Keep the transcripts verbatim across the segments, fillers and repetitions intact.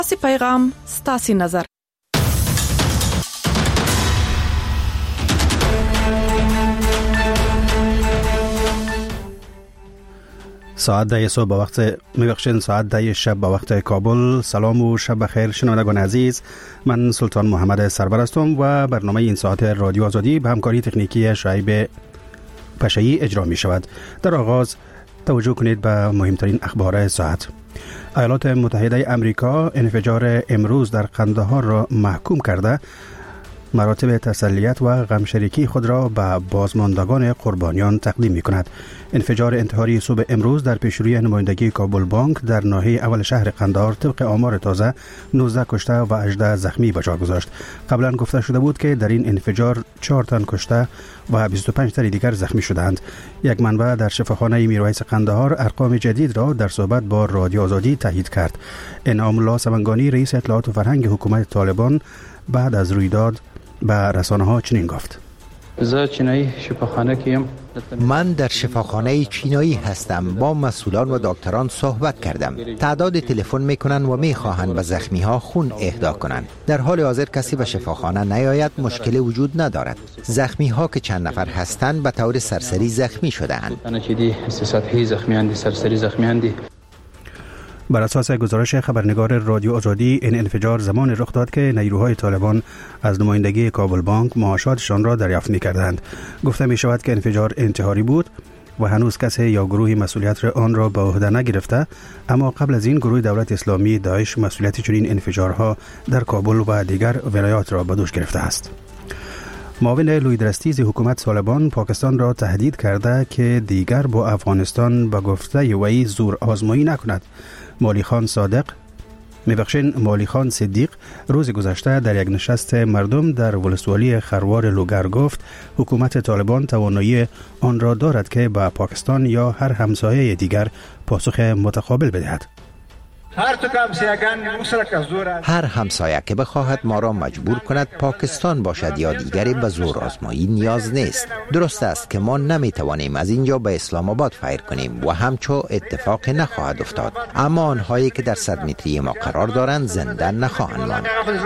ستاسي پیغام، ستاسي نظر. ساعت ده صبح به وقت میبخشین ساعت ده شب به وقت کابل. سلام و شب بخیر شنوندگان عزیز، من سلطان محمد سرور هستم و برنامه این ساعت رادیو آزادی به همکاری تکنیکی شعیب پشه‌ای اجرا می شود. در آغاز توجه کنید به مهمترین اخبار ساعت. ایالات متحده امریکا انفجار امروز در قندهار را محکوم کرده مراتب تسلیت و غمشریکی خود را به بازماندگان قربانیان تقدیم می کند. انفجار انتحاری صبح امروز در پیشروی نمایندگی کابل بانک در ناحیه اول شهر قندهار طبق آمار تازه نوزده کشته و هجده زخمی به جا گذاشت. قبلا گفته شده بود که در این انفجار چهار تن کشته و بیست و پنج تن دیگر زخمی شدند. یک منبع در شفاخانه میرویس قندهار ارقام جدید را در صحبت با رادیو آزادی تایید کرد. انعام الله سمنگانی رئیس اطلاعات و فرهنگ حکومت طالبان بعد از رویداد به رسانه ها چنین گفت: من در شفاخانه چینایی هستم. با مسئولان و دکتران صحبت کردم. تعداد تلفن میکنن و میخواهند به زخمی ها خون اهدا کنند. در حال حاضر کسی به شفاخانه نیاید مشکلی وجود ندارد. زخمی ها که چند نفر هستند به طور سرسری زخمی شده‌اند. بر اساس گزارش خبرنگار رادیو آزادی، این انفجار زمان رخ داد که نیروهای طالبان از نمایندگی کابل بانک معاشاتشان را دریافت می‌کردند. گفته می شود که انفجار انتحاری بود و هنوز کسی یا گروهی مسئولیت آن را به عهده نگرفته، اما قبل از این گروه دولت اسلامی داعش مسئولیت چنین انفجارها در کابل و دیگر ولایات را به دوش گرفته است. معاون لویدرستیز حکومت طالبان پاکستان را تهدید کرده که دیگر با افغانستان به گفته وی زور آزمایی نکند. مالی خان صادق میبخشین مالی خان صدیق روز گذشته در یک نشست مردم در ولسوالی خروار لوگر گفت حکومت طالبان توانایی آن را دارد که به پاکستان یا هر همسایه دیگر پاسخ متقابل بدهد. هر همسایه که بخواهد ما را مجبور کند پاکستان باشد یا دیگری به زور آزمایی نیاز نیست. درست است که ما نمی توانیم از اینجا به اسلام آباد فیر کنیم و همچو اتفاق نخواهد افتاد، اما آنهایی که در صد متری ما قرار دارند زنده نخواهند ماند.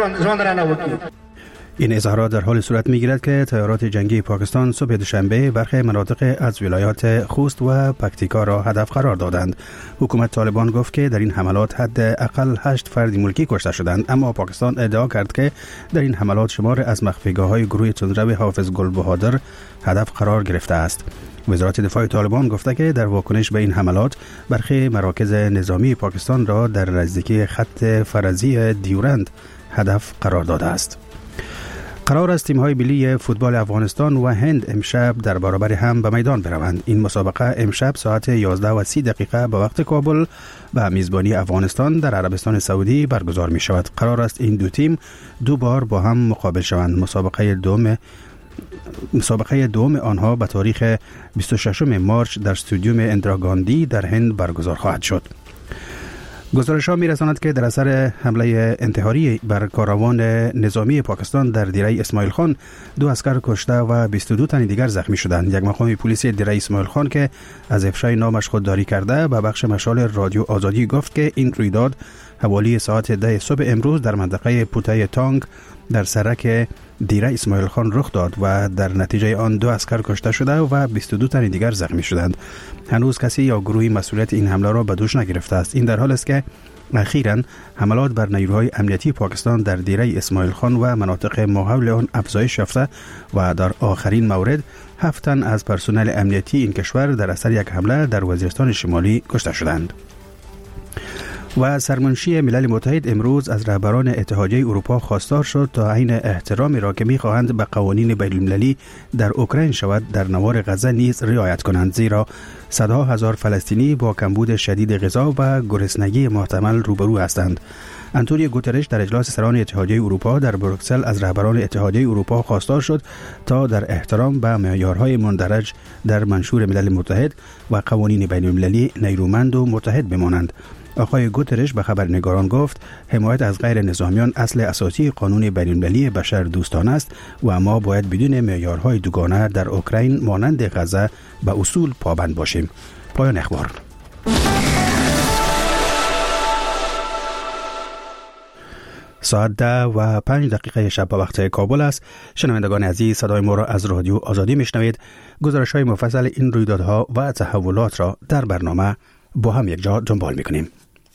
این اظهارات در حال صورت می‌گیرد که تیارات جنگی پاکستان صبح دوشنبه برخی مناطق از ولایات خوست و پکتیکا را هدف قرار دادند. حکومت طالبان گفت که در این حملات حداقل هشت فرد ملکی کشته شدند، اما پاکستان ادعا کرد که در این حملات شمار از مخفیگاه‌های گروه تندرو حافظ گل بهادر هدف قرار گرفته است. وزارت دفاع طالبان گفته که در واکنش به این حملات برخی مراکز نظامی پاکستان را در نزدیکی خط فرضی دیورند هدف قرار داده است. قرار است تیم‌های ملی فوتبال افغانستان و هند امشب در برابر هم به میدان بروند. این مسابقه امشب ساعت یازده و سی دقیقه به وقت کابل به میزبانی افغانستان در عربستان سعودی برگزار می شود. قرار است این دو تیم دو بار با هم مقابل شوند. مسابقه دوم مسابقه دوم آنها به تاریخ بیست و ششم مارچ در استادیوم اندرا گاندی در هند برگزار خواهد شد. گزارش ها می رساند که در اثر حمله انتحاری بر کاروان نظامی پاکستان در دیره اسماعیل خان دو اسکر کشته و بیست و دو تن دیگر زخمی شدند. یک مقام پلیس دیره اسماعیل خان که از افشای نامش خودداری کرده به بخش مشال رادیو آزادی گفت که این رویداد حوالی ساعت ده صبح امروز در منطقه پوته تانگ در سرک دیره اسماعیل خان رخ داد و در نتیجه آن دو اسکر کشته شده و بیست و دو تن دیگر زخمی شدند. هنوز کسی یا گروهی مسئولیت این حمله را به دوش نگرفته است. این در حال است که اخیراً حملات بر نیروهای امنیتی پاکستان در دیره اسماعیل خان و مناطق ماحول آن افزایش یافته و در آخرین مورد هفت تن از پرسنل امنیتی این کشور در اثر یک حمله در وزیرستان شمالی کشته شدند. و سرمنشی ملل متحد امروز از رهبران اتحادیه اروپا خواستار شد تا عین احترامی را که می‌خواهند به قوانین بین‌المللی در اوکراین شود در نوار غزه نیز رعایت کنند، زیرا صدها هزار فلسطینی با کمبود شدید غذا و گرسنگی محتمل روبرو هستند. انتونیو گوترش در اجلاس سران اتحادیه اروپا در بروکسل از رهبران اتحادیه اروپا خواستار شد تا در احترام به معیارهای مندرج در منشور ملل متحد و قوانین بین‌المللی نیرومند و متحد بمانند. آقای گوترش به خبرنگاران گفت حمایت از غیر نظامیان اصل اساسی قانون بین‌المللی بشر دوستانه است و ما باید بدون معیارهای دوگانه در اوکراین مانند غزه به اصول پابند باشیم. پایان اخبار. ساعت ده و پنج دقیقه شب به وقت کابل است. شنوندگان عزیز، صدای ما را از رادیو آزادی میشنوید. گزارش های مفصل این رویدادها و تحولات را در برنامه با هم یک جا دنبال میکنیم.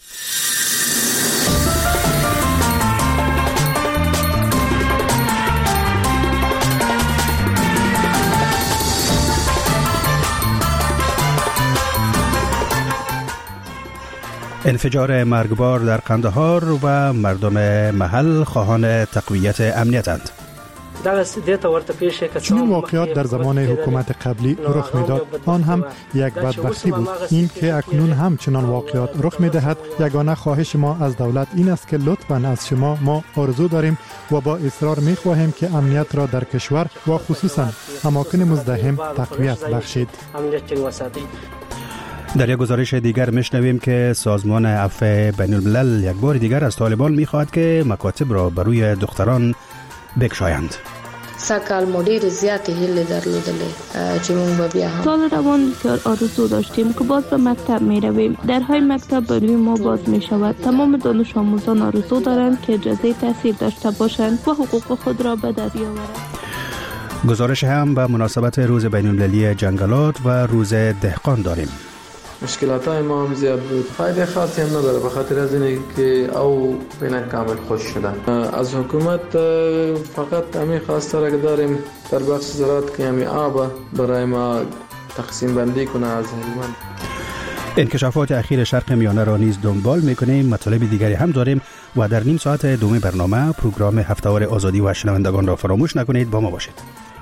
انفجار مرگبار در قندهار و مردم محل خواهان تقویت امنیتند. چنین واقعات در زمان حکومت قبلی رخ میداد. آن هم یک بدبختی بود. این که اکنون هم چنان واقعات رخ میدهد، یگانه خواهش ما از دولت این است که لطفاً از شما ما آرزو داریم و با اصرار میخواهیم که امنیت را در کشور و خصوصاً اماکن مزدحم تقویت بخشید. در یک گزارش دیگر میشنویم که سازمان عفو بین الملل یک بار دیگر از طالبان میخواهد که مکاتب را بر روی دختران بکشایند. سکال مدیر زیاتی هیله درلودلې چې موږ بیا هم سال روان بسیار آرزو داشتیم که باز به مکتب می رویم. درهای مکتب بر روی ما باز می شود. تمام دانش آموزان آرزو دارند که اجازه تحصیل داشته باشند و حقوق خود را به دست بیاورند. گزارش هم به مناسبت روز بین المللی جنگلات و روز دهقان داریم. مشکلات های ما هم زیاد بود. فایده خاصی هم نداره به خاطر از اینه که او بین کامل خوش شدن. از حکومت فقط همین خواسته را داریم در بخش زراعت که همین آب برای ما تقسیم بندی کنه از هلمند. انکشافات اخیر شرق میانه را نیز دنبال میکنیم. مطالب دیگری هم داریم و در نیم ساعت دوم برنامه پروگرام هفته‌وار آزادی و شنوندگان را فراموش نکنید. با ما باشید.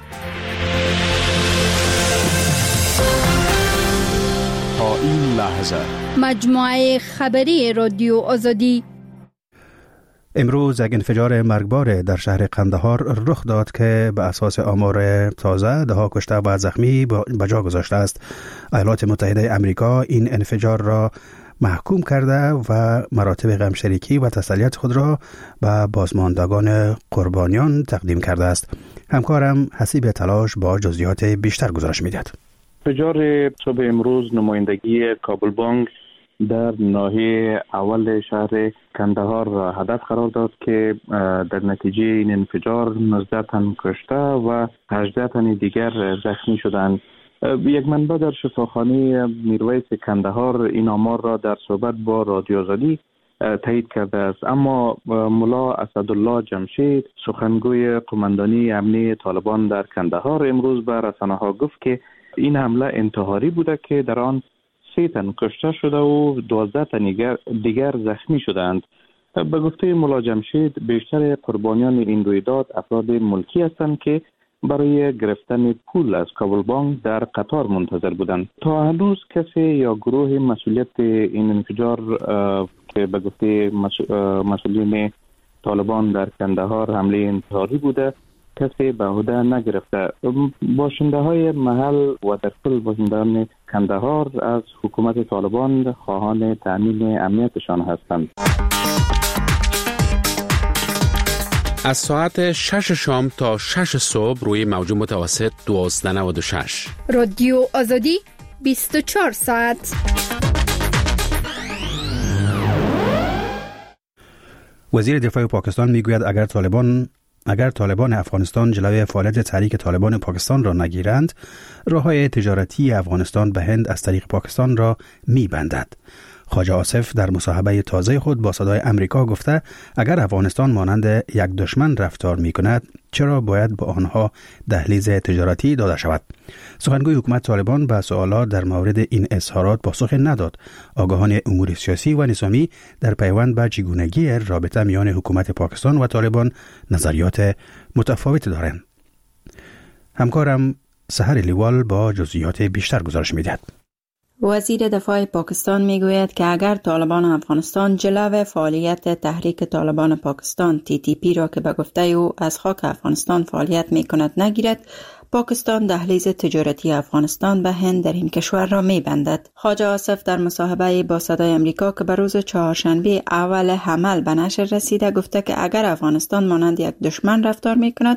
این لحظه مجموعه خبری رادیو آزادی. امروز یک انفجار مرگبار در شهر قندهار رخ داد که به اساس آمار تازه ده ها کشته و زخمی به جا گذاشته است. ایالات متحده آمریکا این انفجار را محکوم کرده و مراتب غمشریکی و تسلیت خود را به بازماندگان قربانیان تقدیم کرده است. همکارم حسیب تلاش با جزئیات بیشتر گزارش می‌دهد. انفجار صبح امروز نمایندگی کابل بانک در ناحیه اول شهر کندهار را هدف قرار داد که در نتیجه این انفجار نوزده تن کشته و هجده تن دیگر زخمی شدند. یک منبع در شفاخانه میرویس کندهار این آمار را در صحبت با رادیو آزادی تایید کرده است. اما ملا اسدالله جمشید سخنگوی قماندانی امنی طالبان در کندهار امروز به رسانه‌ها گفت که این حمله انتحاری بوده که در آن سه تن کشته شده و دوازده تن دیگر زخمی شدند. به گفته ملا جمشید بیشتر قربانیان این رویداد افراد ملکی هستند که برای گرفتن پول از کابل بانک در قطار منتظر بودند. تا هنوز کسی یا گروه مسئولیت این انفجار که به گفته مسئولین طالبان در کندهار حمله انتحاری بوده کسی به عهده نگرفته. باشنده های محل و در کل باشندگان کندهار از حکومت طالبان خواهان تأمین امنیتشان هستند. از ساعت شش شام تا شش صبح روی موج متوسط دوازده نود و شش. رادیو آزادی بیست و چهار ساعت. وزیر دفاع پاکستان میگوید اگر طالبان اگر طالبان افغانستان جلوی فعالیت تحریک طالبان پاکستان را نگیرند، راه‌های تجارتی افغانستان به هند از طریق پاکستان را می‌بندد. خواجه آصف در مصاحبه تازه خود با صدای امریکا گفته اگر افغانستان مانند یک دشمن رفتار می‌کند، چرا باید به آنها دهلیز تجارتی داده شود؟ سخنگوی حکومت طالبان به سوالات در مورد این اظهارات پاسخ نداد. آگاهان امور سیاسی و نظامی در پیوند به چگونگی رابطه میان حکومت پاکستان و طالبان نظریات متفاوت دارند. همکارم سحر لیوال با جزئیات بیشتر گزارش می‌دهد. وزیر دفاع پاکستان میگوید که اگر طالبان افغانستان جلو فعالیت تحریک طالبان پاکستان تی تی پی را که به گفته او از خاک افغانستان فعالیت میکند نگیرد، پاکستان دهلیز تجارتی افغانستان به هند در این کشور را می‌بندد. خواجه آصف در مصاحبه با صدای امریکا که به روز چهارشنبه اول حمل به نشر رسیده گفته که اگر افغانستان مانند یک دشمن رفتار می‌کند،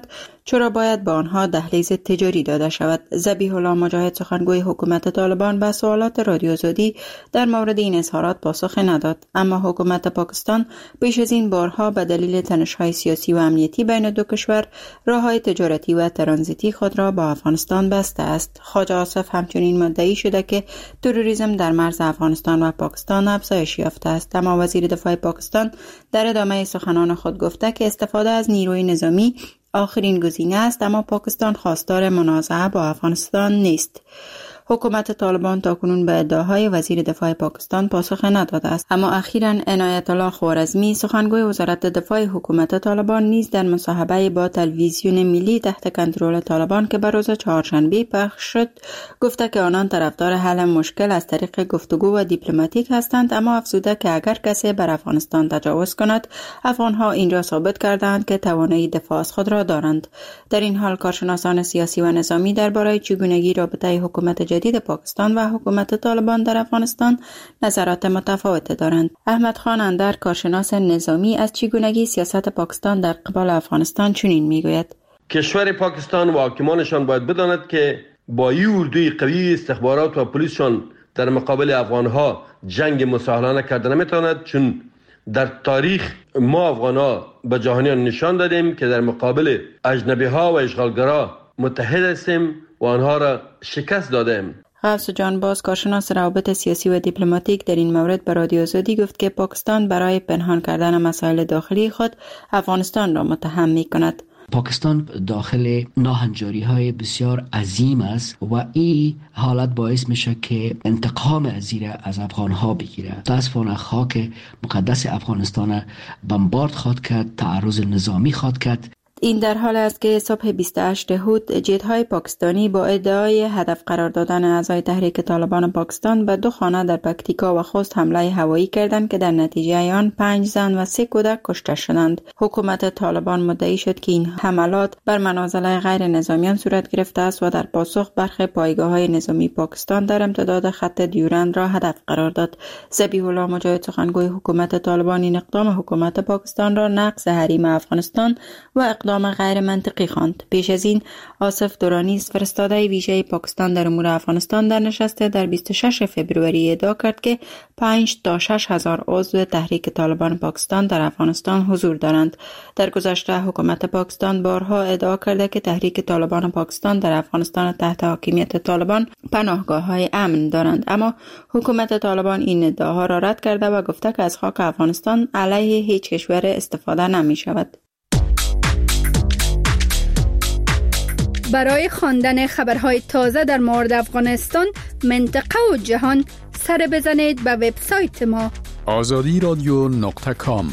چرا باید به آنها دهلیز تجاری داده شود؟ ذبیح الله مجاهد سخنگوی حکومت طالبان به سوالات رادیو آزادی در مورد این اظهارات پاسخ نداد، اما حکومت پاکستان پیش از این بارها به دلیل تنش‌های سیاسی و امنیتی بین دو کشور راه‌های تجارتی و ترانزیتی خود را با افغانستان بسته است. خواجه آصف همچنین مدعی شده که تروریسم در مرز افغانستان و پاکستان افزایش یافته است، اما وزیر دفاع پاکستان در ادامه سخنان خود گفته که استفاده از نیروی نظامی آخرین گزینه است، اما پاکستان خواستار منازعه با افغانستان نیست. حکومت طالبان تاکنون به ادعاهای وزیر دفاع پاکستان پاسخ نداده است، اما اخیراً عنایت الله خوارزمی سخنگوی وزارت دفاع حکومت طالبان نیز در مصاحبه با تلویزیون ملی تحت کنترل طالبان که به روز چهارشنبه پخش شد گفته که آنان طرفدار حل مشکل از طریق گفتگو و دیپلماتیک هستند، اما افزوده که اگر کسی بر افغانستان تجاوز کند، افغانها اینجا ثابت کردند که توانایی دفاع از خود را دارند. در این حال کارشناسان سیاسی و نظامی درباره چگونگی رابطه حکومت جدید پاکستان و حکومت طالبان در افغانستان نظرات متفاوت دارند. احمد خان اندر، کارشناس نظامی، از چگونگی سیاست پاکستان در قبال افغانستان چنین میگوید: کشور پاکستان و حاکمانشان باید بداند که با این اردوی قوی استخبارات و پلیسشان در مقابل افغانها جنگ مساهلانه کرده نمیتواند، چون در تاریخ ما افغانها به جهانیان نشان دادیم که در مقابل اجنبی ها و اشغالگرا متحد هستیم و آنها را شکست دادیم. غوث جانباز، کارشناس روابط سیاسی و دیپلماتیک، در این مورد به رادیو آزادی گفت که پاکستان برای پنهان کردن مسائل داخلی خود افغانستان را متهم می کند. پاکستان داخل ناهنجاری های بسیار عظیم است و این حالت باعث میشه که انتقام از زیر از افغان ها بگیره. متاسفانه خاک مقدس افغانستان بمبارد خواد کرد، تعرض نظامی خواد کرد. این در حال است که صبح بیست و هشت هود جت‌های پاکستانی با ادعای هدف قرار دادن اعضای تحریک طالبان پاکستان به دو خانه در پکتیکا و خوست حمله هوایی کردند که در نتیجه آن پنج زن و سه کودک کشته شدند. حکومت طالبان مدعی شد که این حملات بر منازل غیر نظامیان صورت گرفته است و در پاسخ برخی پایگاه‌های نظامی پاکستان در امتداد خط دیورند را هدف قرار داد. ذبیح الله مجاهد سخنگوی حکومت طالبان این اقدام حکومت پاکستان را نقض حریم افغانستان و اقدام غیر منطقی خواند. پیش از این آصف دورانی، فرستاده ویژه پاکستان در امور افغانستان، در نشست در بیست و شش فوریه ادعا کرد که پنج تا شش هزار عضو تحریک طالبان پاکستان در افغانستان حضور دارند. در گذشته حکومت پاکستان بارها ادعا کرده که تحریک طالبان پاکستان در افغانستان تحت حاکمیت طالبان پناهگاه‌های امن دارند، اما حکومت طالبان این ادعاها را رد کرده و گفته که از خاک افغانستان علیه هیچ کشور استفاده نمی شود. برای خواندن خبرهای تازه در مورد افغانستان، منطقه و جهان، سر بزنید به وبسایت ما آزادی رادیو نقطه کام.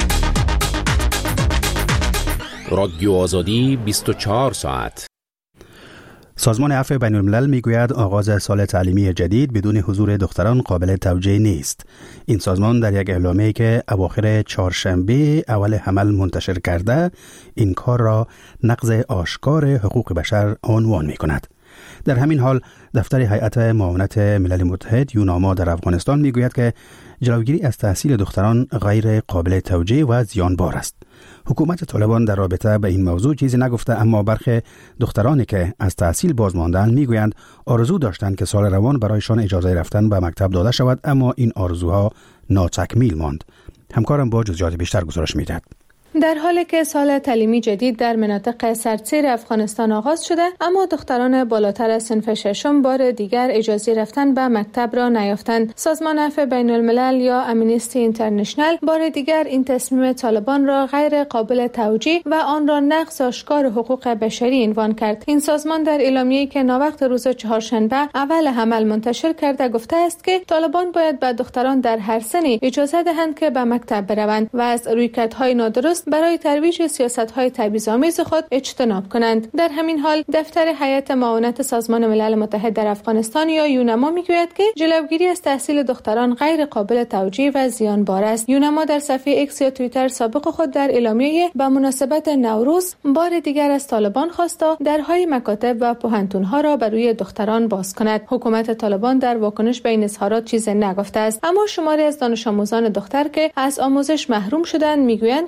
رادیو آزادی بیست و چهار ساعت. سازمان عفو بین الملل میگوید آغاز سال تعلیمی جدید بدون حضور دختران قابل توجیه نیست. این سازمان در یک اعلامیه‌ای که اواخر چهارشنبه اول حمل منتشر کرده این کار را نقض آشکار حقوق بشر عنوان می‌کند. در همین حال دفتر هیئت معاونت ملل متحد یوناما در افغانستان میگوید که جلوگیری از تحصیل دختران غیر قابل توجیه و زیانبار است. حکومت طالبان در رابطه به این موضوع چیزی نگفته، اما برخی دخترانی که از تحصیل باز ماندند میگویند آرزو داشتند که سال روان برایشان اجازه رفتن به مکتب داده شود، اما این آرزوها ناتکمیل ماند. همکارم با جزئیات بیشتر گزارش میدهد. در حالی که سال تعلیمی جدید در مناطق سردسیر افغانستان آغاز شده، اما دختران بالاتر از صنف ششم بار دیگر اجازه رفتن به مکتب را نیافتند. سازمان عفو بین الملل یا امنیستی اینترنشنال بار دیگر این تصمیم طالبان را غیر قابل توجیه و آن را نقض آشکار حقوق بشری عنوان کرد. این سازمان در اعلامیه‌ای که ناوقت روز چهارشنبه اول حمل منتشر کرده گفته است که طالبان باید به دختران در هر سنی اجازه دهند که به مکتب بروند و از رویکردهای نادرست برای ترویج سیاست‌های تبعیض‌آمیز خود اجتناب کنند. در همین حال دفتر هیئت معاونت سازمان ملل متحد در افغانستان یا یونما میگوید که جلوگیری از تحصیل دختران غیر قابل توجیه و زیانبار است. یونما در صفحه ایکس یا توییتر سابق خود در اعلامیه به مناسبت نوروز بار دیگر از طالبان خواسته درهای مکاتب و پوهنتون‌ها را بر روی دختران باز کند. حکومت طالبان در واکنش به این اظهارات چیزی نگفته است، اما شماری از دانش آموزان دختر که از آموزش محروم شدند میگویند که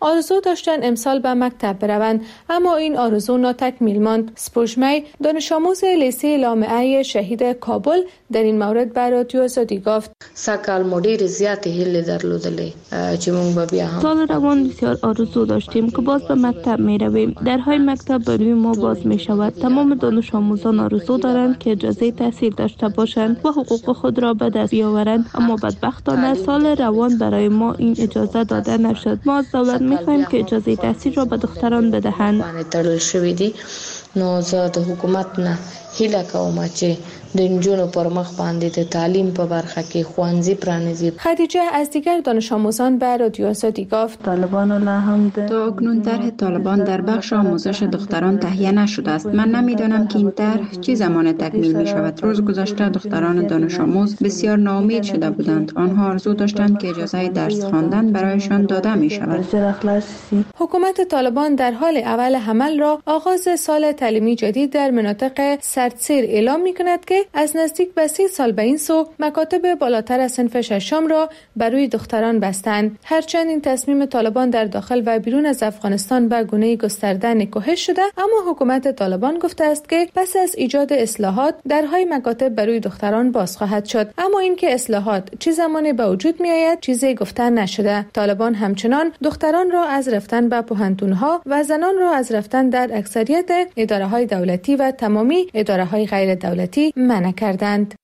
آرزو داشتند امسال به مکتب بروند، اما این آرزو ناتکمیل ماند. سپوشمی دانش آموز لیسه لامعه شهید کابل در این مورد به رادیو آزادی گفت: سکال مدیر زیات هیله درلودلی چې مونږ به بیا هم سال روان بسیار آرزو داشتیم که باز به مکتب می رویم. درهای مکتب برای ما باز می شود. تمام دانش آموزان آرزو دارند که اجازه تحصیل داشته باشند و حقوق خود را به دست بیاورند، اما بدبختانه سال روان برای ما این اجازه داده نشد. ما از دولت می خواهیم که اجازه تحصیل را به دختران بدهند. نو زه د حکومت نه هیله کوم چې د نجونو پر مخ باندې د تعلیم په برخه کې خوانزی پرانیزی. خدیجه از دیگر دانش آموزان به رادیو آزادی گفت: طالبان هم تا اکنون طرح طالبان در بخش آموزش دختران تهیه نشده است. من نمیدانم که این طرح چه زمان تکمیل می شود. روز گذشته دختران دانش آموز بسیار ناامید شده بودند. آنها آرزو داشتند که اجازه درس خواندن برایشان داده می شود. حکومت طالبان در حال اول حمل را آغاز سال تعلیمی جدید در مناطق سردسیر اعلام می کند که از نزدیک به سی سال به این سو مکاتب بالاتر از صنف ششم را برای دختران بستند. هرچند این تصمیم طالبان در داخل و بیرون از افغانستان به گونه گسترده نکوهش شده، اما حکومت طالبان گفته است که پس از ایجاد اصلاحات درهای مکاتب برای دختران باز خواهد شد، اما اینکه اصلاحات چه زمانی به وجود می آید چیزی گفته نشده. طالبان همچنان دختران را از رفتن به پوهنتون‌ها و زنان را از رفتن در اکثریت اداره‌های دولتی و تمامی اداره‌های غیر دولتی منع کردند.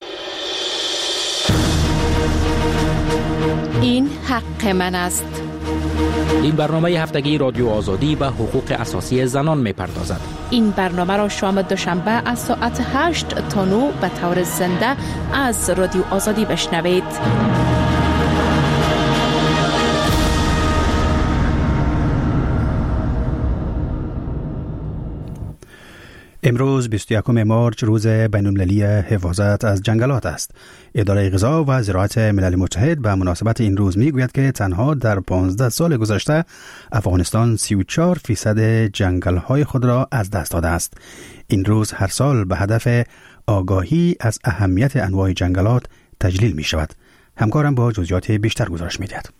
این حق من است. این برنامه هفتگی رادیو آزادی به حقوق اساسی زنان می پردازد. این برنامه را شام دوشنبه از ساعت هشت تا نه به طور زنده از رادیو آزادی بشنوید. امروز بیست و یکم مارچ روز بین‌المللی حفاظت از جنگلات است. اداره غذا و زراعت ملل متحد به مناسبت این روز میگوید که تنها در پانزده سال گذشته افغانستان سی و چهار فیصد جنگل‌های خود را از دست داده است. این روز هر سال به هدف آگاهی از اهمیت انواع جنگلات تجلیل می شود. همکارم با جزئیات بیشتر گزارش می‌دهد.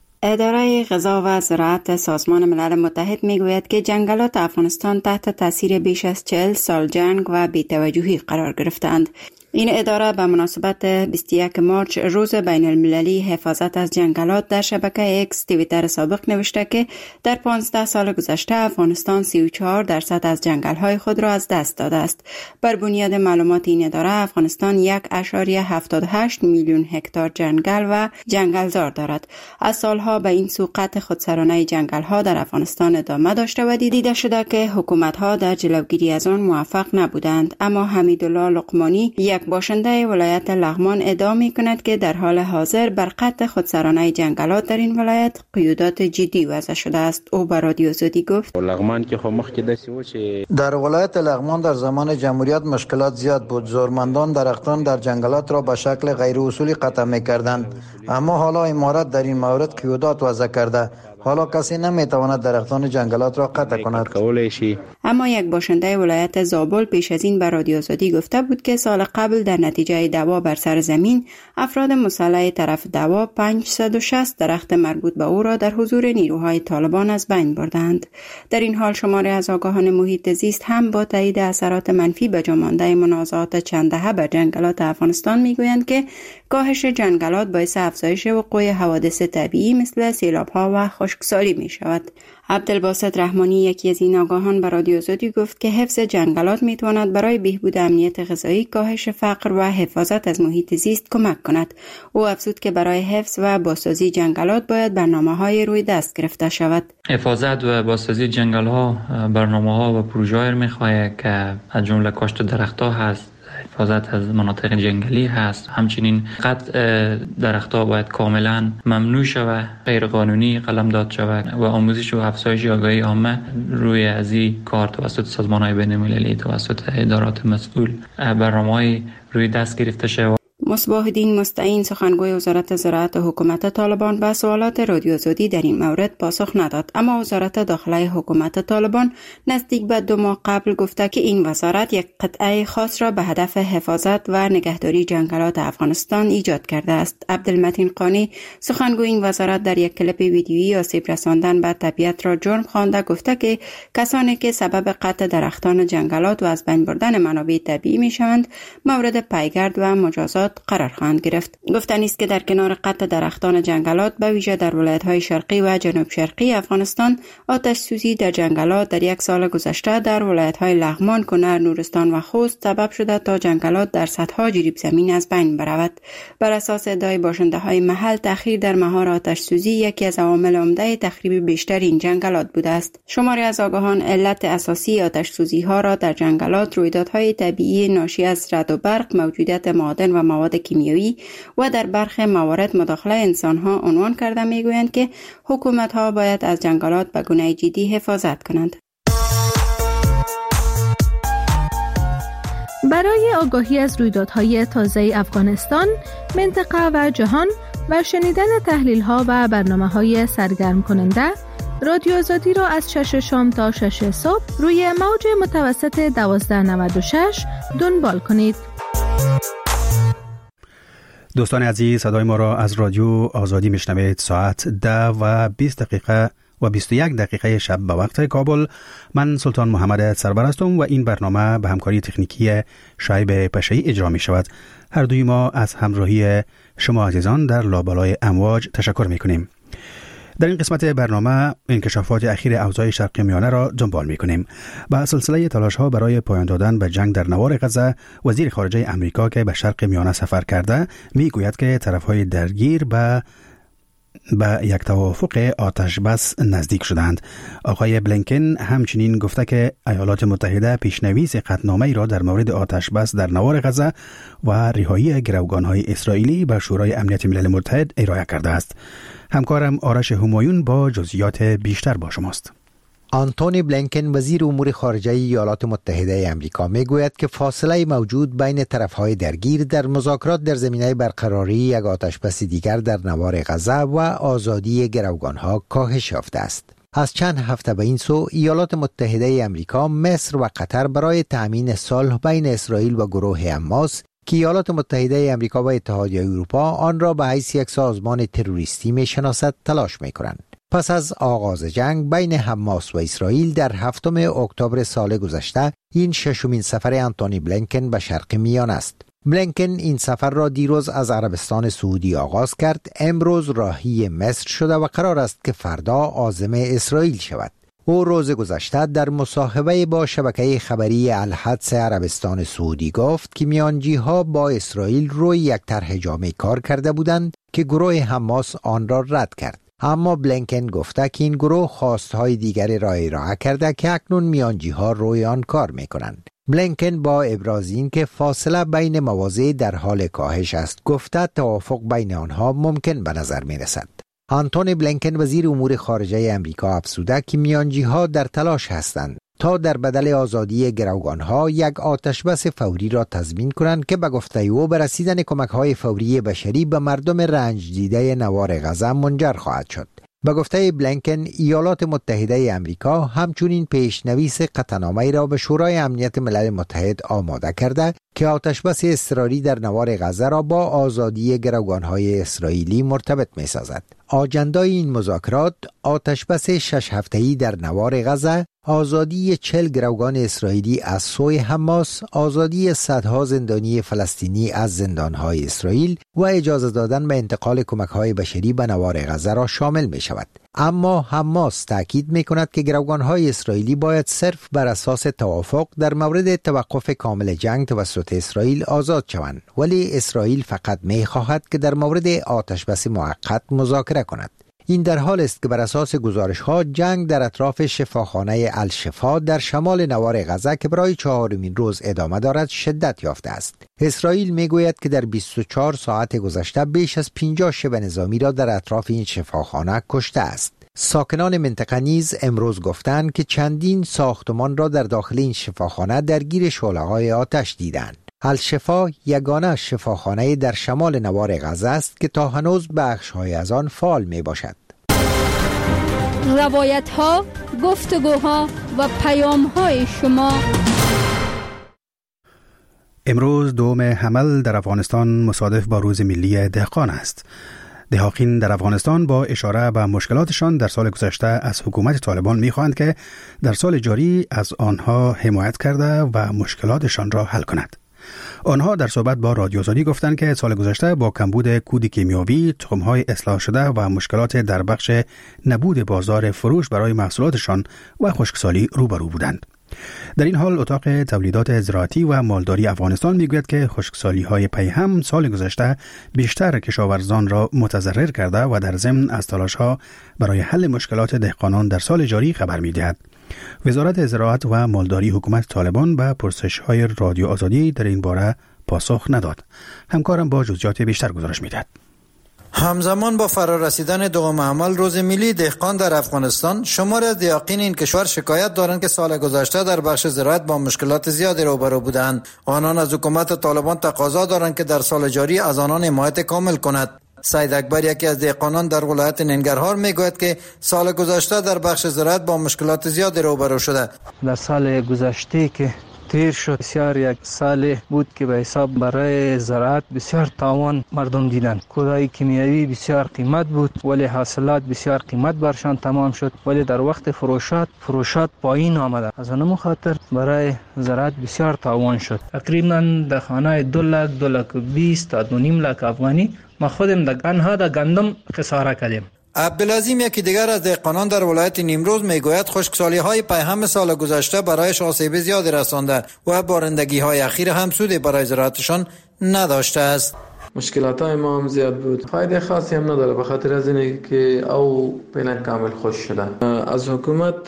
اداره غذا و زراعت سازمان ملل متحد میگوید که جنگلات افغانستان تحت تاثیر بیش از چهل سال جنگ و بی‌توجهی قرار گرفتند. این اداره به مناسبت بیست و یکم مارچ روز بین المللی حفاظت از جنگلات در شبکه اکس توییتر سابق نوشته که در پانزده سال گذشته افغانستان سی و چهار درصد از جنگل‌های خود را از دست داده است. بر بنیاد معلومات این اداره افغانستان یک ممیز هفتاد و هشت میلیون هکتار جنگل و جنگلزار دارد. از سالها به این سو قطع خودسرانه جنگل‌ها در افغانستان ادامه داشته و دیده شده که حکومت‌ها در جلوگیری از آن موفق نبودند. اما حمیدالله لقمانی یک باشنده ولایت لغمان ادعا می کند که در حال حاضر بر قطع خودسرانه جنگلات در این ولایت قیودات جدی وضع شده است. او به رادیو آزادی گفت: لغمان که خو مخکې داسې و چې در ولایت لغمان در زمان جمهوریت مشکلات زیاد بود. زورمندان درختان در جنگلات را به شکل غیر اصولی قطع می کردند، اما حالا امارت در این مورد قیودات وضع کرده. حالا کسی نمیتواند درختان جنگلات را قطع کند. اما یک باشنده ولایت زابل پیش از این به رادیو آزادی گفته بود که سال قبل در نتیجه دعوا بر سر زمین افراد مسلح طرف دعوا پانصد و شصت درخت مربوط به او را در حضور نیروهای طالبان از بین بردند. در این حال شماری از آگاهان محیط زیست هم با تایید اثرات منفی به جا مانده منازعات چند دهه بر جنگلات افغانستان میگویند که کاهش جنگلات باعث افزایش وقوع حوادث طبیعی مثل سیلاب‌ها و خشکسالی می شود. عبدالباسط رحمانی یکی از این آگاهان به رادیو آزادی گفت که حفظ جنگلات می تواند برای بهبود امنیت غذایی، کاهش فقر و حفاظت از محیط زیست کمک کند. او افزود که برای حفظ و بازسازی جنگلات باید برنامه‌های روی دست گرفته شود. حفاظت و بازسازی جنگل‌ها برنامه‌ها و پروژه‌ای می‌خواهد که از جمله کاشت درخت‌ها هست، حفاظت از مناطق جنگلی هست. همچنین قطع درختها باید کاملا ممنوع شود، غیر قانونی قلمداد شود و آموزش و افزایش آگاهی عامه روی از این کار توسط سازمان‌های بین‌المللی، توسط ادارات مسئول برنامه‌های روی دست گرفته شود. مصباح الدین مستعین سخنگوی وزارت زراعت حکومت طالبان به سوالات رادیو آزادی در این مورد پاسخ نداد، اما وزارت داخلی حکومت طالبان نزدیک به دو ماه قبل گفته که این وزارت یک قطعه خاص را به هدف حفاظت و نگهداری جنگلات افغانستان ایجاد کرده است. عبدالمتین قانی سخنگوی این وزارت در یک کلیپ ویدیویی آسیب رساندن به طبیعت را جرم خوانده گفته که کسانی که سبب قطع درختان جنگلات و از بین بردن منابع طبیعی می شوند مورد پیگرد و مجازات قرار خواهند گرفت. گفتنی است که در کنار قطع درختان جنگلات به ویژه در ولایت‌های شرقی و جنوب شرقی افغانستان آتش سوزی در جنگلات در یک سال گذشته در ولایت‌های لغمان، کنر، نورستان و خوست سبب شده تا جنگلات در صدها جریب زمین از بین برود. بر اساس ادعای باشنده‌های محل، تأخیر در مهار آتش سوزی یکی از عوامل عمده تخریب بیشتر این جنگلات بوده است. شماری از آگاهان علت اساسی آتش سوزی‌ها را در جنگلات رویدادهای طبیعی ناشی از رعد و برق، موجودیت معادن و مواد کیمیایی و در برخی موارد مداخله انسان‌ها عنوان کرده می‌گویند که حکومت‌ها باید از جنگلات به گونه جدی حفاظت کنند. برای آگاهی از رویدادهای تازه افغانستان، منطقه و جهان و شنیدن تحلیل‌ها و برنامه‌های سرگرم کننده، رادیو آزادی را از شش شام تا شش صبح روی موج متوسط دوازده نود و شش دنبال کنید. دوستان عزیز، صدای ما را از رادیو آزادی میشنوید. ساعت ده و بیست دقیقه و بیست و یک دقیقه شب به وقت کابل. من سلطان محمد سربر هستم و این برنامه به همکاری تکنیکی شایب پشه‌ای اجرا می شود. هر دوی ما از همراهی شما عزیزان در لابلای امواج تشکر می کنیم. در این قسمت برنامه انکشافات اخیر اوضاع شرق میانه را دنبال می‌کنیم. با سلسله تلاش‌ها برای پایان دادن به جنگ در نوار غزه، وزیر خارجه امریکا که به شرق میانه سفر کرده میگوید که طرف‌های درگیر به به یک توافق آتش بس نزدیک شدند. آقای بلینکن همچنین گفته که ایالات متحده پیشنویس قطعنامه‌ای را در مورد آتش بس در نوار غزه و رهایی گروگان‌های اسرائیلی به شورای امنیت ملل متحد ارائه کرده است. همکارم آرش همایون با جزئیات بیشتر با شماست. آنتونی بلینکن وزیر امور خارجه ایالات متحده آمریکا میگوید که فاصله موجود بین طرفهای درگیر در مذاکرات در زمینه برقراری یک آتشبس دیگر در نوار غزه و آزادی گروگانها کاهش یافته است. از چند هفته به این سو ایالات متحده آمریکا، مصر و قطر برای تأمین صلح بین اسرائیل و گروه حماس که ایالات متحده آمریکا و اتحادیه اروپا آن را به حیث یک سازمان تروریستی میشناسد تلاش میکنند. پس از آغاز جنگ بین حماس و اسرائیل در هفتم اکتبر سال گذشته، این ششمین سفر آنتونی بلینکن به شرق میانه است. بلینکن این سفر را دیروز از عربستان سعودی آغاز کرد، امروز راهی مصر شده و قرار است که فردا عازم اسرائیل شود. او روز گذشته در مصاحبه با شبکه خبری الحدث عربستان سعودی گفت که میانجی‌ها با اسرائیل روی یک طرح جامع کار کرده بودند که گروه حماس آن را رد کرد. اما بلینکن گفته که این گروه خواستهای دیگری را ارائه کرده که اکنون میانجی‌ها روی آن کار می‌کنند. بلینکن با ابراز این که فاصله بین مواضع در حال کاهش است گفته توافق بین آنها ممکن به نظر می‌رسد. آنتونی بلینکن وزیر امور خارجه امریکا افزوده که میانجی‌ها در تلاش هستند تا در بدل آزادی گروگانها یک آتشبس فوری را تضمین کنند که به گفته او به رسیدن کمک‌های فوری بشری به مردم رنج دیده نوار غزه منجر خواهد شد. به گفته بلینکن، ایالات متحده آمریکا همچنین پیشنویس قطعنامه‌ای را به شورای امنیت ملل متحد آماده کرده که آتشبس اضطراری در نوار غزه را با آزادی گروگانهای اسرائیلی مرتبط می‌سازد. آجندای این مذاکرات آتشبس شش هفته‌ای در نوار غزه، آزادی چهل گروگان اسرائیلی از سوی حماس، آزادی صدها زندانی فلسطینی از زندانهای اسرائیل و اجازه دادن به انتقال کمک‌های بشری به نوار غزه را شامل می‌شود. اما حماس تاکید می‌کند که گروگان‌های اسرائیلی باید صرف بر اساس توافق در مورد توقف کامل جنگ توسط اسرائیل آزاد شوند، ولی اسرائیل فقط می‌خواهد که در مورد آتشبس موقت مذاکره کند. این در حال است که بر اساس گزارش‌ها جنگ در اطراف شفاخانه الشفا در شمال نوار غزه که برای چهارمین روز ادامه دارد شدت یافته است. اسرائیل میگوید که در بیست و چهار ساعت گذشته بیش از پنجاه شبه نظامی را در اطراف این شفاخانه کشته است. ساکنان منطقه نیز امروز گفتند که چندین ساختمان را در داخل این شفاخانه درگیر شعله‌های آتش دیدند. الشفا یگانه شفاخانه در شمال نوار غزه است که تا هنوز بخش‌های از آن فعال می باشد. روایت ها، گفتگوها و پیام های شما. امروز دوم حمل در افغانستان مصادف با روز ملی دهقان است. دهاقین در افغانستان با اشاره به مشکلاتشان در سال گذشته از حکومت طالبان می‌خواهند که در سال جاری از آنها حمایت کرده و مشکلاتشان را حل کند. آنها در صحبت با رادیو آزادی گفتند که سال گذشته با کمبود کود کیمیاوی، تخم‌های اصلاح شده و مشکلات در بخش نبود بازار فروش برای محصولاتشان و خشکسالی روبرو بودند. در این حال اتاق تولیدات زراعتی و مالداری افغانستان میگوید که خشکسالی‌های پیهم سال گذشته بیشتر کشاورزان را متضرر کرده و در ضمن از تلاش‌ها برای حل مشکلات دهقانان در سال جاری خبر می‌دهد. وزارت زراعت و مالداری حکومت طالبان به پرسش‌های رادیو آزادی در این باره پاسخ نداد. همکارم با جزئیات بیشتر گزارش می‌دهد. همزمان با فرارسیدن دوم حمل روز ملی دهقان در افغانستان، شمار از دهقان این کشور شکایت دارند که سال گذشته در بخش زراعت با مشکلات زیادی روبرو بودند. آنان از حکومت طالبان تقاضا دارند که در سال جاری از آنان حمایت کامل کند. سید اکبر، یکی از دهقانان در ولایت ننگرهار، میگوید که سال گذشته در بخش زراعت با مشکلات زیادی روبرو شده. در سال گذشته که تیر شد بسیار یک سال بود که به حساب برای زراعت بسیار تاوان مردم دیدن. کودای کیمیایی بسیار قیمت بود ولی حاصلات بسیار قیمت برشان تمام شد، ولی در وقت فروشات فروشات پایین آمده. از آن خاطر برای زراعت بسیار تاوان شد. تقریبا در خانه دو لک دو لک و بیست تا دو نیم لک افغانی ما خودم در آنها در گندم خساره کردیم. عبدالعظیم، یکی دیگر از دهقانان در ولایت نیمروز، میگوید خشکسالی‌های پیهم سال گذشته برایش آسیب زیادی رسانده و بارندگی‌های اخیر هم سودی برای زراعتشان نداشته است. مشکلات های ما هم زیاد بود، فایده خاصی هم نداره به خاطر از اینه که او پینا کامل خوش شده. از حکومت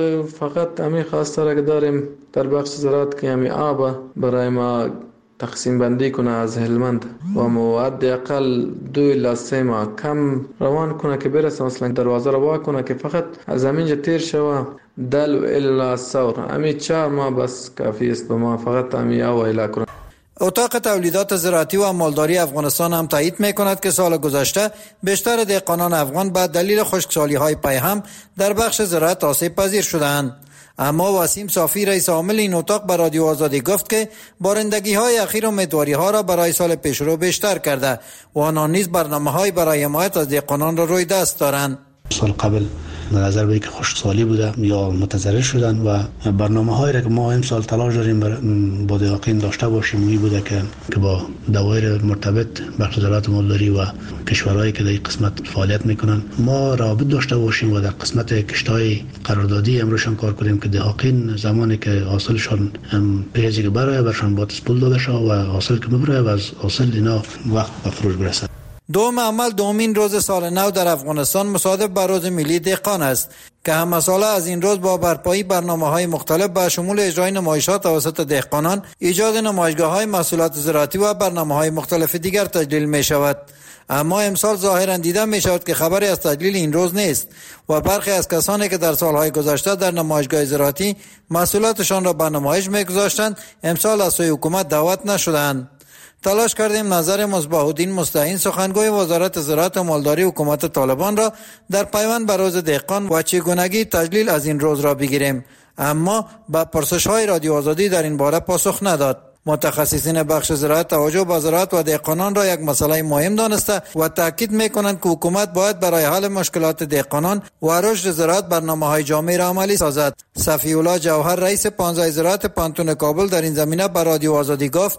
فقط همین خواسته را داریم در بخش زراعت که همین آب برای ما تقسیم بندی کنه از هلمند و مواد اقل دو الی سه ماه کم روان کنه که برسه مثلا دروازه رو وا کنه که فقط از همینجا تیر شوه دل و الی سور همین چهار ماه بس کافی است به ما، فقط همین او الی کنه. اتاق تولیدات زراعتی و مالداری افغانستان هم تایید میکند که سال گذشته بیشتر دهقانان افغان به دلیل خشکسالی‌های پیهم در بخش زراعت آسیب پذیر شدند. اما وسیم صافی، رئیس عامل این اتاق، به رادیو آزادی گفت که بارندگی‌های اخیر امیدواری‌ها را برای سال پیشرو بیشتر کرده و آنان نیز برنامه‌های برای حمایت از دهقانان را روی دست دارند. سال قبل نظر به که خشکسالی بوده یا متضرر شدن و برنامه‌هایی را که ما امسال تلاش داریم با دهقان داشته باشیم می بوده که که با دوایر مرتبط بخش زراعت مالداری و کشورهایی که در این قسمت فعالیت میکنن ما رابط داشته باشیم و در قسمت کشت‌های قراردادی امروزشان کار کنیم که دهقان زمانی که حاصلشان پیزی که برای برشان با تسپول داده شد و حاصل که ببره و از حاصل اینا وقت به فروش برسه. دوم حمل دومین روز سال نو در افغانستان مصادف با روز ملی دهقان است که هم مسئله از این روز با برپایی برنامه‌های مختلف به شمول اجرای نمایشات توسط دهقانان، ایجاد نمایشگاه‌های محصولات زراعتی و برنامه‌های مختلف دیگر تجلیل می‌شود. اما امسال ظاهراً دیده می‌شود که خبری از تجلیل این روز نیست و برخی از کسانی که در سال‌های گذشته در نمایشگاه زراعتی محصولاتشان را به نمایش می‌گذاشتند امسال از سوی حکومت دعوت نشدند. تلاش کردیم نظر مصباح الدین مستعین، سخنگوی وزارت زراعت و مالداری حکومت طالبان، را در پیوند به روز دهقان و چگونگی تجلیل از این روز را بگیریم، اما به پرسش‌های رادیو آزادی در این باره پاسخ نداد. متخصصین بخش زراعت توجه به زراعت و دهقانان را یک مسئله مهم دانسته و تاکید می‌کنند که حکومت باید برای حل مشکلات دهقانان و رشد زراعت برنامه‌های جامع را عملی سازد. صفی الله جوهر، رئیس پانزده زراعت پانتون کابل، در این زمینه به رادیو آزادی گفت: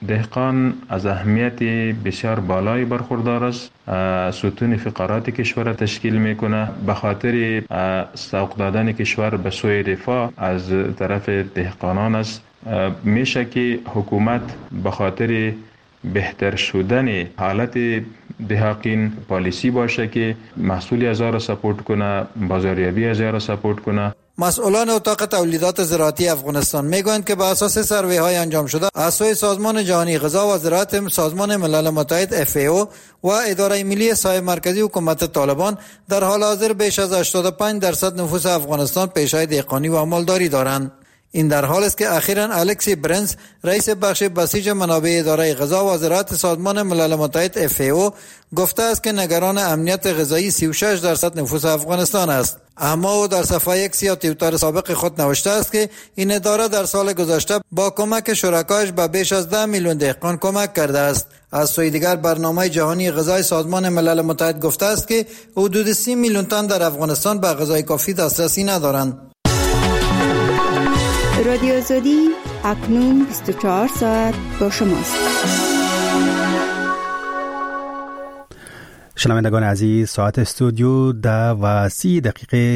دهقان از اهمیت بسیار بالایی برخوردار است. ستون فقرات کشور تشکیل میکنه. به خاطر سوق دادن کشور به سوی رفاه از طرف دهقانان است. میشه که حکومت به خاطر بهتر شدن حالت دهقان پالیسی باشه که محصولی از آن را سپورت کنه، بازاریابی از آن را سپورت کنه. مسئولان اتاق تولیدات زراعتی افغانستان میگویند که به اساس سروی های انجام شده از سوی سازمان جهانی غذا و زراعت، سازمان ملل متحد اف ای او و اداره ملی سایه مرکزی حکومت طالبان در حال حاضر بیش از هشتاد و پنج درصد نفوس افغانستان پیشه‌های دهقانی و مالداری دارند. این در حال است که اخیراً الکسی برنز رئیس بخش بسیج منابع اداره غذا و زراعت سازمان ملل متحد اف ای او گفته است که نگران امنیت غذایی سی و شش درصد نفوس افغانستان است. اما او در صفحه ایکس یا توییتر سابق خود نوشته است که این اداره در سال گذشته با کمک شرکایش به بیش از ده میلیون دهقان کمک کرده است. از سوی دیگر برنامه جهانی غذای سازمان ملل متحد گفته است که حدود سی میلیون تن در افغانستان به غذای کافی دسترسی ندارند. رادیو آزادی اکنون بیست و چهار ساعت با شماست. شنوندگان عزیز، ساعت استودیو ده و سی دقیقه